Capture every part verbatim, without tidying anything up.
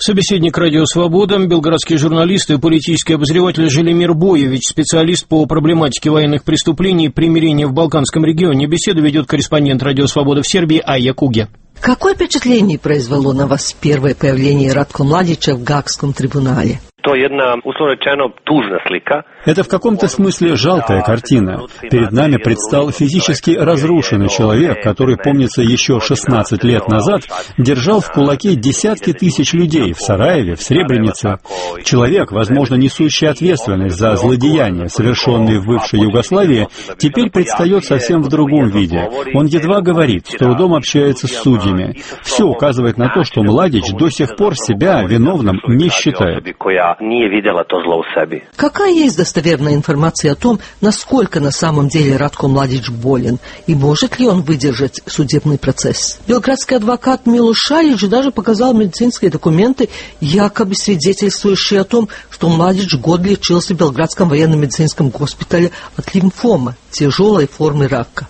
Собеседник «Радио Свобода», белградский журналист и политический обозреватель Желимир Боевич, специалист по проблематике военных преступлений и примирения в Балканском регионе. Беседу ведет корреспондент «Радио Свобода» в Сербии Айя Куге. Какое впечатление произвело на вас первое появление Ратко Младича в Гаагском трибунале? To je jedna, uslovno rečeno, tužna slika. Это в каком-то смысле жалкая картина. Перед нами предстал физически разрушенный человек, который, помнится, еще шестнадцать лет назад держал в кулаке десятки тысяч людей в Сараеве, в Сребренице. Человек, возможно, несущий ответственность за злодеяния, совершенные в бывшей Югославии, теперь предстает совсем в другом виде. Он едва говорит, с трудом общается с судьями. Все указывает на то, что Младич до сих пор себя виновным не считает. Nije vidjela to zlo u sebi. Какая есть достоверная информация о том, насколько на самом деле Ратко Младич болен, и может ли он выдержать судебный процесс? Белградский адвокат Милош Шалич даже показал медицинские документы, якобы свидетельствующие о том, что Младич год лечился в Белградском военно-медицинском госпитале от лимфомы, тяжелой формы рака.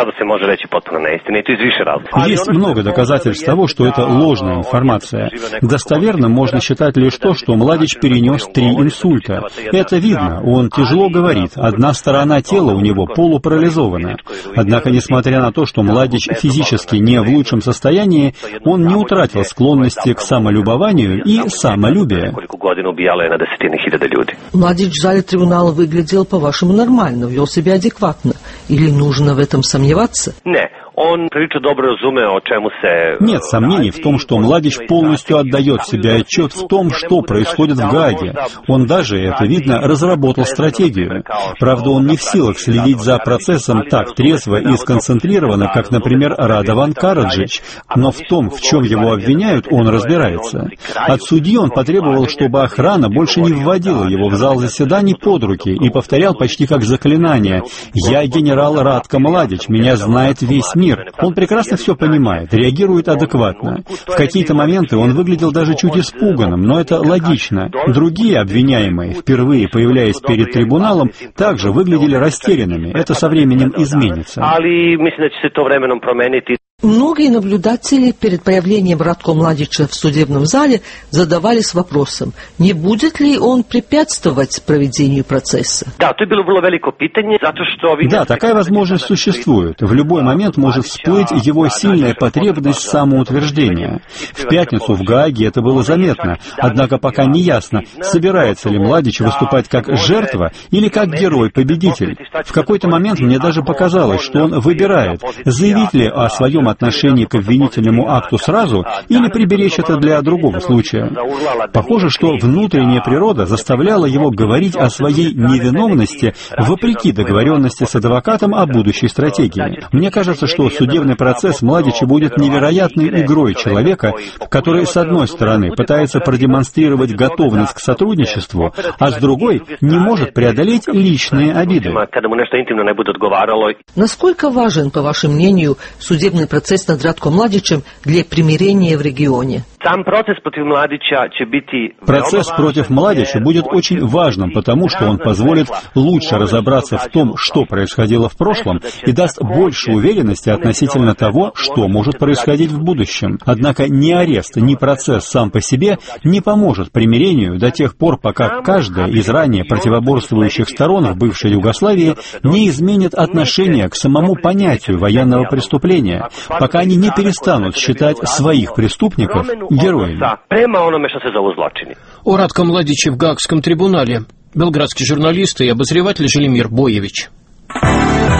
Есть много доказательств того, что это ложная информация. Достоверным можно считать лишь то, что Младич перенес три инсульта. Это видно, он тяжело говорит, одна сторона тела у него полупарализована. Однако, несмотря на то, что Младич физически не в лучшем состоянии, он не утратил склонности к самолюбованию и самолюбия. Младич в зале трибунала выглядел, по-вашему, нормально, вел себя адекватно. Или нужно в этом сомневаться? Нет сомнений в том, что Младич полностью отдает себе отчет в том, что происходит в Гааге. Он даже, это видно, разработал стратегию. Правда, он не в силах следить за процессом так трезво и сконцентрированно, как, например, Радован Караджич. Но в том, в чем его обвиняют, он разбирается. От судьи он потребовал, чтобы охрана больше не вводила его в зал заседаний под руки и повторял почти как заклинание: «Я генерал Ратко Младич, меня знает весь мир». Он прекрасно все понимает, реагирует адекватно. В какие-то моменты он выглядел даже чуть испуганным, но это логично. Другие обвиняемые, впервые появляясь перед трибуналом, также выглядели растерянными. Это со временем изменится. Многие наблюдатели перед появлением Ратко Младича в судебном зале задавались вопросом, не будет ли он препятствовать проведению процесса. Да, to je bilo vrlo veliko pitanje, zato što... Да, такая возможность существует. В любой момент может всплыть его сильная потребность самоутверждения. В пятницу в Гааге это было заметно, однако пока не ясно, собирается ли Младич выступать как жертва или как герой-победитель. В какой-то момент мне даже показалось, что он выбирает, заявить ли о своем отношении к обвинительному акту сразу или приберечь это для другого случая. Похоже, что внутренняя природа заставляла его говорить о своей невиновности вопреки договоренности с адвокатом о будущей стратегии. Мне кажется, что судебный процесс Младича будет невероятной игрой человека, который, с одной стороны, пытается продемонстрировать готовность к сотрудничеству, а с другой не может преодолеть личные обиды. Насколько важен, по вашему мнению, судебный процесс над Ратко Младичем для примирения в регионе? Процесс против Младича будет очень важным, потому что он позволит лучше разобраться в том, что происходило в прошлом, и даст больше уверенности относительно того, что может происходить в будущем. Однако ни арест, ни процесс сам по себе не поможет примирению до тех пор, пока каждая из ранее противоборствующих сторон в бывшей Югославии не изменит отношение к самому понятию военного преступления, пока они не перестанут считать своих преступников героями. О Ратко Младиче в Гаагском трибунале. Белградский журналист и обозреватель Желимир Боевич.